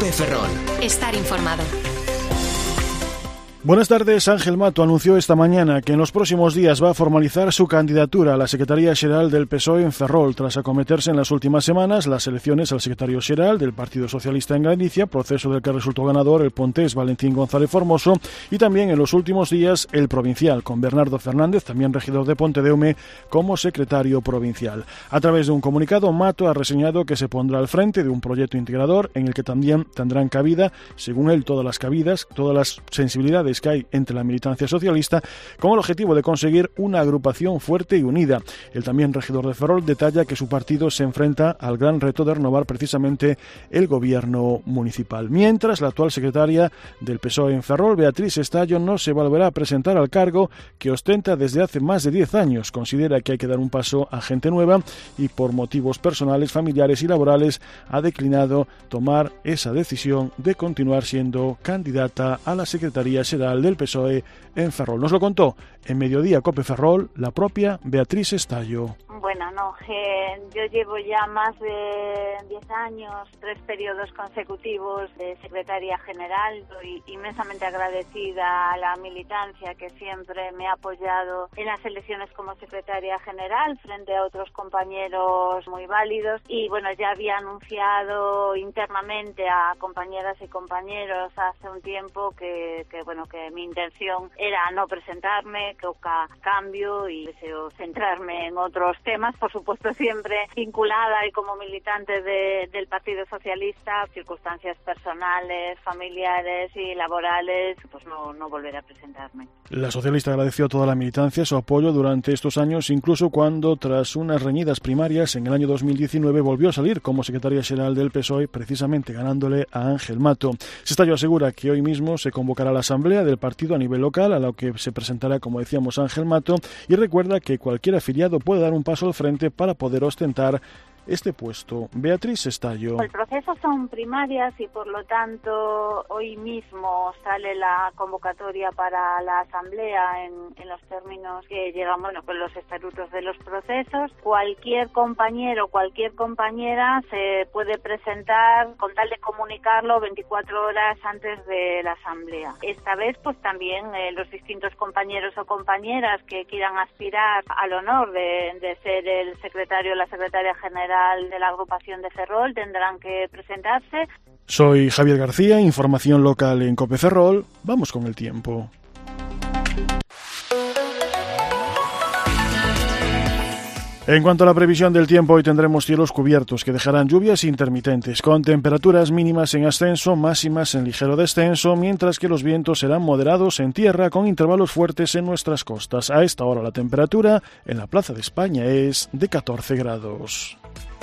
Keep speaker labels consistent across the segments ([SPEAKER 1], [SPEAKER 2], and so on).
[SPEAKER 1] Cope Ferrol.
[SPEAKER 2] Estar informado.
[SPEAKER 3] Buenas tardes. Ángel Mato anunció esta mañana que en los próximos días va a formalizar su candidatura a la Secretaría Xeral del PSOE en Ferrol, tras acometerse en las últimas semanas las elecciones al secretario xeral del Partido Socialista en Galicia, proceso del que resultó ganador el pontés Valentín González Formoso, y también en los últimos días el provincial, con Bernardo Fernández, también regidor de Pontedeume, como secretario provincial. A través de un comunicado, Mato ha reseñado que se pondrá al frente de un proyecto integrador en el que también tendrán cabida, según él, todas las sensibilidades que hay entre la militancia socialista, con el objetivo de conseguir una agrupación fuerte y unida. El también regidor de Ferrol detalla que su partido se enfrenta al gran reto de renovar precisamente el gobierno municipal. Mientras, la actual secretaria del PSOE en Ferrol, Beatriz Estallo, no se volverá a presentar al cargo que ostenta desde hace más de 10 años. Considera que hay que dar un paso a gente nueva y, por motivos personales, familiares y laborales, ha declinado tomar esa decisión de continuar siendo candidata a la Secretaría Xeral del PSOE en Ferrol. Nos lo contó en Mediodía Cope Ferrol la propia Beatriz Estallo.
[SPEAKER 4] Bueno, yo llevo ya más de 10 años, 3 periodos consecutivos de secretaria general. Estoy inmensamente agradecida a la militancia que siempre me ha apoyado en las elecciones como secretaria general frente a otros compañeros muy válidos. Y bueno, ya había anunciado internamente a compañeras y compañeros hace un tiempo que mi intención era no presentarme, que toca cambio y deseo centrarme en otros temas, por supuesto siempre vinculada y como militante del Partido Socialista, circunstancias personales, familiares y laborales, pues no volver a presentarme.
[SPEAKER 3] La socialista agradeció a toda la militancia su apoyo durante estos años, incluso cuando, tras unas reñidas primarias en el año 2019, volvió a salir como secretaria xeral del PSOE, precisamente ganándole a Ángel Mato. Estallo asegura que hoy mismo se convocará la asamblea del partido a nivel local, a la que se presentará, como decíamos, Ángel Mato, y recuerda que cualquier afiliado puede dar un paso al frente para poder ostentar este puesto. Beatriz Estallo.
[SPEAKER 4] El proceso son primarias y por lo tanto hoy mismo sale la convocatoria para la asamblea en los términos que llegan, con los estatutos de los procesos. Cualquier compañero, cualquier compañera se puede presentar con tal de comunicarlo 24 horas antes de la asamblea. Esta vez pues también los distintos compañeros o compañeras que quieran aspirar al honor de ser el secretario o la secretaria general de la agrupación de Ferrol tendrán que presentarse.
[SPEAKER 3] Soy Javier García, información local en Cope Ferrol. Vamos con el tiempo. En cuanto a la previsión del tiempo, hoy tendremos cielos cubiertos que dejarán lluvias intermitentes, con temperaturas mínimas en ascenso, máximas en ligero descenso, mientras que los vientos serán moderados en tierra con intervalos fuertes en nuestras costas. A esta hora la temperatura en la Plaza de España es de 14 grados.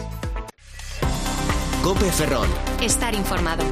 [SPEAKER 1] Cope Ferrol.
[SPEAKER 2] Estar informado.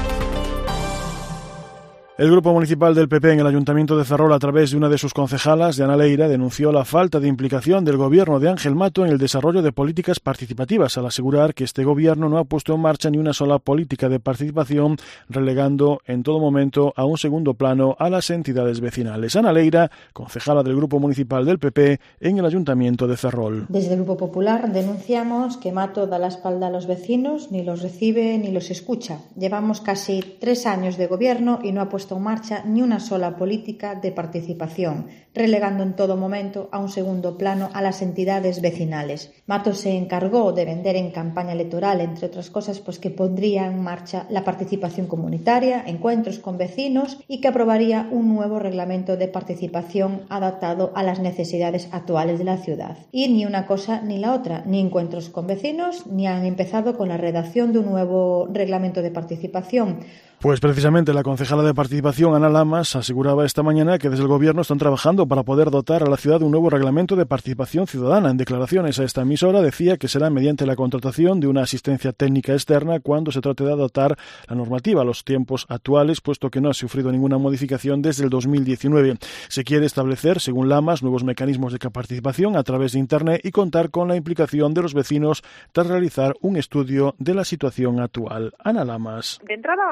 [SPEAKER 3] El Grupo Municipal del PP en el Ayuntamiento de Ferrol, a través de una de sus concejalas, Ana Leira, denunció la falta de implicación del gobierno de Ángel Mato en el desarrollo de políticas participativas, al asegurar que este gobierno no ha puesto en marcha ni una sola política de participación, relegando en todo momento a un segundo plano a las entidades vecinales. Ana Leira, concejala del Grupo Municipal del PP en el Ayuntamiento de Ferrol.
[SPEAKER 5] Desde el Grupo Popular denunciamos que Mato da la espalda a los vecinos, ni los recibe ni los escucha. Llevamos casi 3 años de gobierno y no ha puesto en marcha ni una sola política de participación, relegando en todo momento a un segundo plano a las entidades vecinales. Mato se encargó de vender en campaña electoral, entre otras cosas, pues que pondría en marcha la participación comunitaria, encuentros con vecinos y que aprobaría un nuevo reglamento de participación adaptado a las necesidades actuales de la ciudad. Y ni una cosa ni la otra, ni encuentros con vecinos, ni han empezado con la redacción de un nuevo reglamento de participación.
[SPEAKER 3] Pues precisamente la concejala de participación, Ana Lamas, aseguraba esta mañana que desde el Gobierno están trabajando para poder dotar a la ciudad de un nuevo reglamento de participación ciudadana. En declaraciones a esta emisora decía que será mediante la contratación de una asistencia técnica externa cuando se trate de adaptar la normativa a los tiempos actuales, puesto que no ha sufrido ninguna modificación desde el 2019. Se quiere establecer, según Lamas, nuevos mecanismos de participación a través de Internet y contar con la implicación de los vecinos tras realizar un estudio de la situación actual. Ana Lamas.
[SPEAKER 6] De entrada vamos a hacer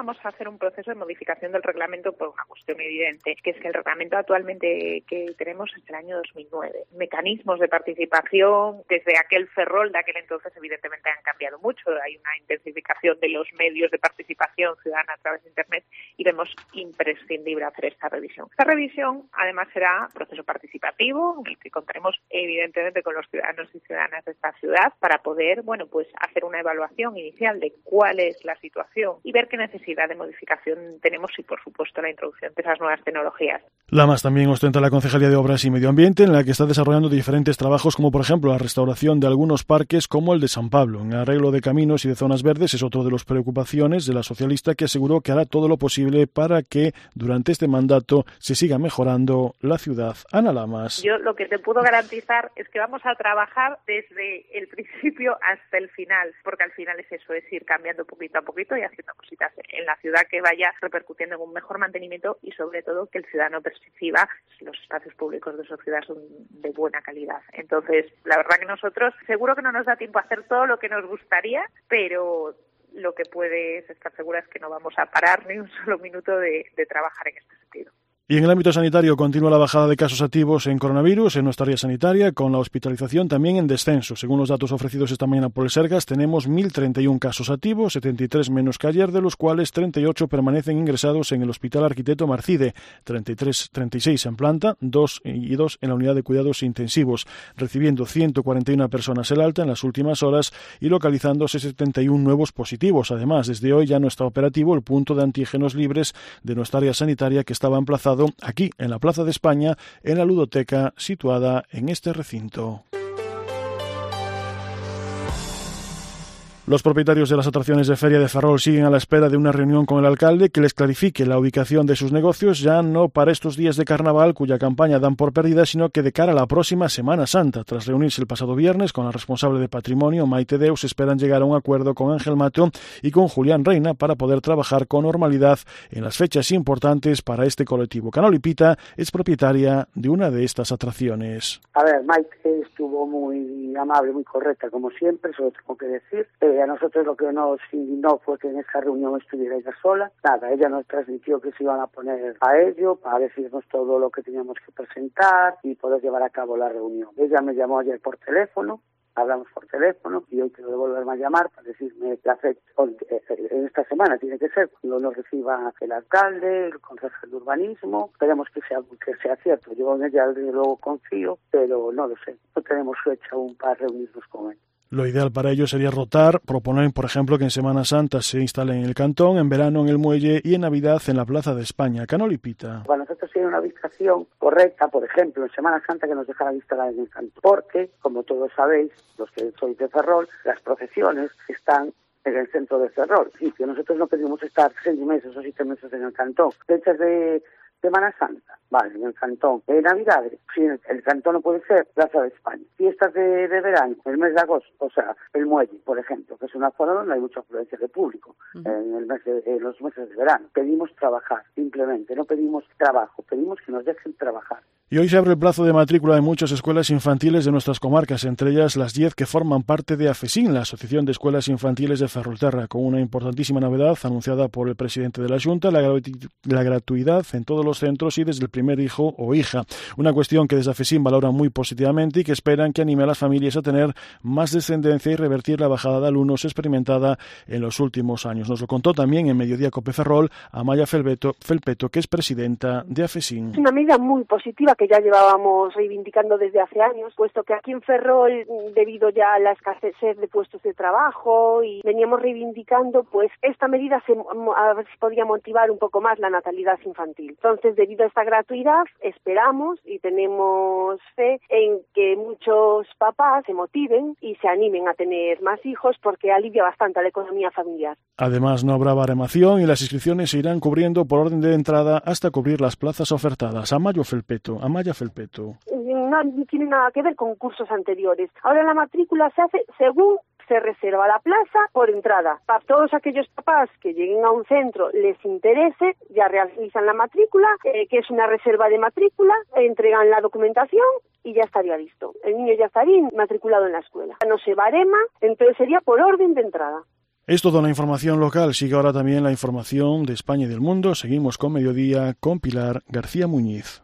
[SPEAKER 1] hacer un proceso de modificación del reglamento por una cuestión evidente, que es que el reglamento actualmente que tenemos es del año 2009. Mecanismos de participación desde aquel Ferrol de aquel entonces evidentemente han cambiado mucho. Hay una intensificación de los medios de participación ciudadana a través de Internet y vemos imprescindible hacer esta revisión. Esta revisión además será proceso participativo en el que contaremos evidentemente con los ciudadanos y ciudadanas de esta ciudad para poder, hacer una evaluación inicial de cuál es la situación y ver qué necesidad de modificación tenemos y, por supuesto, la introducción de esas nuevas tecnologías.
[SPEAKER 3] Lamas también ostenta la Concejalía de Obras y Medio Ambiente, en la que está desarrollando diferentes trabajos, como por ejemplo la restauración de algunos parques como el de San Pablo. En el arreglo de caminos y de zonas verdes es otro de las preocupaciones de la socialista, que aseguró que hará todo lo posible para que durante este mandato se siga mejorando la ciudad. Ana Lamas.
[SPEAKER 1] Yo lo que te puedo garantizar es que vamos a trabajar desde el principio hasta el final, porque al final es eso, es ir cambiando poquito a poquito y haciendo cositas en la ciudad que vaya repercutiendo en un mejor mantenimiento y sobre todo que el ciudadano perciba los espacios públicos de su ciudad son de buena calidad. Entonces, la verdad que nosotros seguro que no nos da tiempo a hacer todo lo que nos gustaría, pero lo que puedes estar segura es que no vamos a parar ni un solo minuto de trabajar en este sentido.
[SPEAKER 3] Y en el ámbito sanitario continúa la bajada de casos activos en coronavirus en nuestra área sanitaria, con la hospitalización también en descenso. Según los datos ofrecidos esta mañana por el Sergas, tenemos 1.031 casos activos, 73 menos que ayer, de los cuales 38 permanecen ingresados en el Hospital Arquitecto Marcide, 36 en planta, 2 en la unidad de cuidados intensivos, recibiendo 141 personas el alta en las últimas horas y localizándose 71 nuevos positivos. Además, desde hoy ya no está operativo el punto de antígenos libres de nuestra área sanitaria, que estaba emplazado aquí en la Plaza de España, en la ludoteca situada en este recinto. Los propietarios de las atracciones de Feria de Ferrol siguen a la espera de una reunión con el alcalde que les clarifique la ubicación de sus negocios, ya no para estos días de carnaval, cuya campaña dan por perdida, sino que de cara a la próxima Semana Santa. Tras reunirse el pasado viernes con la responsable de Patrimonio, Maite Deus, esperan llegar a un acuerdo con Ángel Mato y con Julián Reina para poder trabajar con normalidad en las fechas importantes para este colectivo. Canoli Pita es propietaria de una de estas atracciones.
[SPEAKER 6] A ver, Maite estuvo muy amable, muy correcta, como siempre, eso lo tengo que decir. A nosotros lo que nos indignó fue que en esta reunión estuviera ella sola. Nada, ella nos transmitió que se iban a poner a ello para decirnos todo lo que teníamos que presentar y poder llevar a cabo la reunión. Ella me llamó ayer por teléfono, hablamos por teléfono y hoy tengo que volverme a llamar para decirme la fecha. En esta semana tiene que ser cuando nos reciba el alcalde, el concejal de urbanismo. Esperemos que sea cierto. Yo en ella desde luego confío, pero no lo sé. No tenemos fecha aún para reunirnos con él.
[SPEAKER 3] Lo ideal para ello sería rotar, proponer, por ejemplo, que en Semana Santa se instale en el Cantón, en verano en el Muelle y en Navidad en la Plaza de España. Canoli Pita.
[SPEAKER 6] Para nosotros sería una ubicación correcta, por ejemplo, en Semana Santa que nos dejaran instalar en el Cantón. Porque, como todos sabéis, los que sois de Ferrol, las procesiones están en el centro de Ferrol. Y que nosotros no pedimos estar 6 meses o 7 meses en el Cantón. Fechas de Semana Santa, vale, en el Cantón. Navidades, sí, el Cantón no puede ser Plaza de España. Fiestas de verano, el mes de agosto, o sea, el Muelle, por ejemplo, que es una zona donde hay mucha afluencia de público, en los meses de verano. Pedimos trabajar, simplemente, no pedimos trabajo, pedimos que nos dejen trabajar.
[SPEAKER 3] Y hoy se abre el plazo de matrícula de muchas escuelas infantiles de nuestras comarcas, entre ellas las 10 que forman parte de AFESIN, la Asociación de Escuelas Infantiles de Ferrolterra, con una importantísima novedad anunciada por el presidente de la Junta, la gratuidad en todos los centros y desde el primer hijo o hija. Una cuestión que desde AFESIN valoran muy positivamente y que esperan que anime a las familias a tener más descendencia y revertir la bajada de alumnos experimentada en los últimos años. Nos lo contó también en Mediodía Cope Ferrol Amaya Felpeto, que es presidenta de AFESIN.
[SPEAKER 7] Es una medida muy positiva que ya llevábamos reivindicando desde hace años, puesto que aquí en Ferrol, debido ya a la escasez de puestos de trabajo, y veníamos reivindicando, pues esta medida a ver si podía motivar un poco más la natalidad infantil. Entonces, debido a esta gratuidad, esperamos y tenemos fe en que muchos papás se motiven y se animen a tener más hijos, porque alivia bastante a la economía familiar.
[SPEAKER 3] Además, no habrá baremación y las inscripciones se irán cubriendo por orden de entrada hasta cubrir las plazas ofertadas. Amaya Felpeto.
[SPEAKER 7] No tiene nada que ver con cursos anteriores. Ahora la matrícula se hace según se reserva la plaza por entrada. Para todos aquellos papás que lleguen a un centro les interese, ya realizan la matrícula, que es una reserva de matrícula, entregan la documentación y ya estaría listo. El niño ya estaría matriculado en la escuela. No se barema, entonces sería por orden de entrada.
[SPEAKER 3] Es toda la información local. Sigue ahora también la información de España y del mundo. Seguimos con Mediodía con Pilar García Muñiz.